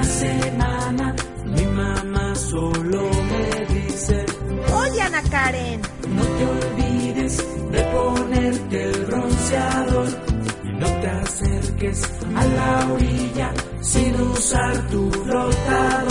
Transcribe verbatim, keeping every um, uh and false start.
semana mi mamá solo me dice: Oye, Ana Karen, no te olvides de ponerte el bronceador y no te acerques a la orilla sin usar tu flotador.